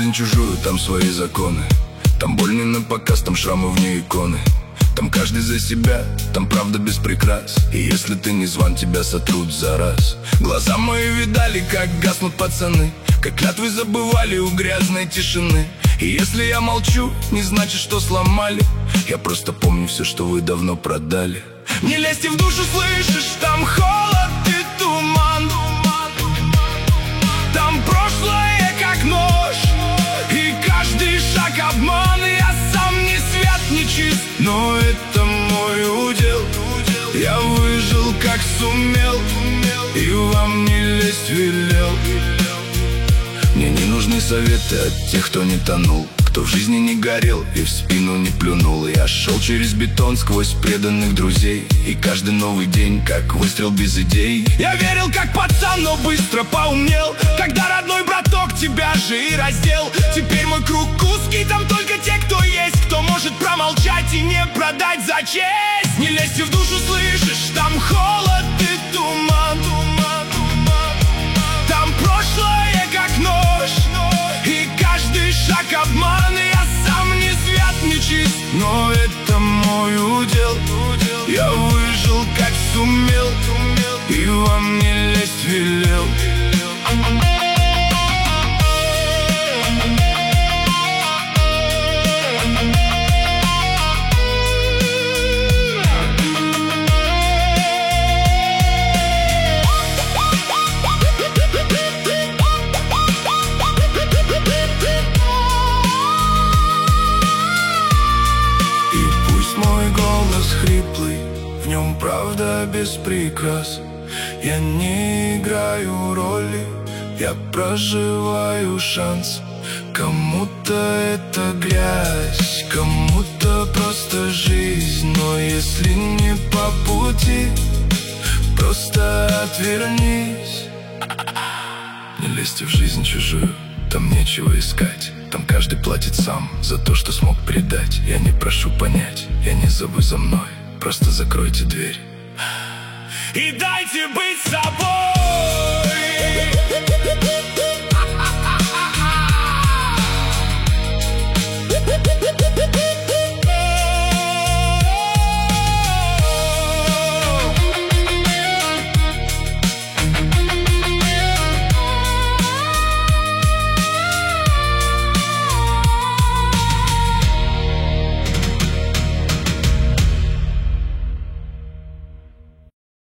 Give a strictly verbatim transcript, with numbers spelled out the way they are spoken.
жизнь чужую, там свои законы. Там боль не на показ, там шрамы вне иконы. Там каждый за себя, там правда без прикрас. И если ты не зван, тебя сотрут за раз. Глаза мои видали, как гаснут пацаны, как клятвы забывали у грязной тишины. И если я молчу, не значит, что сломали. Я просто помню все, что вы давно продали. Не лезьте в душу, слышишь, там холод и туман. Там прошлое как нож, и каждый шаг обман. И я сам ни свят, ни чист, но это мой удел. Я выжил как сумел, и вам не лезть велел. Мне не нужны советы от тех, кто не тонул, кто в жизни не горел и в спину не плюнул. Я шел через бетон сквозь преданных друзей, и каждый новый день как выстрел без идей. Я верил как пацан, но быстро поумнел, когда родной браток тебя же и раздел. Теперь мой круг узкий, там только те, кто есть, кто может промолчать и не продать за честь. Не лезьте в душу, слышишь, там холод и туман. Там прошлое как нож, и каждый шаг обман. И я сам не свят, не чист, но это мой удел. Я выжил как сумел, и вам не лезть велел. Хриплый, в нем правда без прикрас. Я не играю роли, я проживаю шанс. Кому-то это грязь, кому-то просто жизнь. Но если не по пути, просто отвернись. Не лезьте в жизнь чужую, там нечего искать. Там каждый платит сам за то, что смог предать. Я не прошу понять, я не зову за мной, просто закройте дверь и дайте быть собой.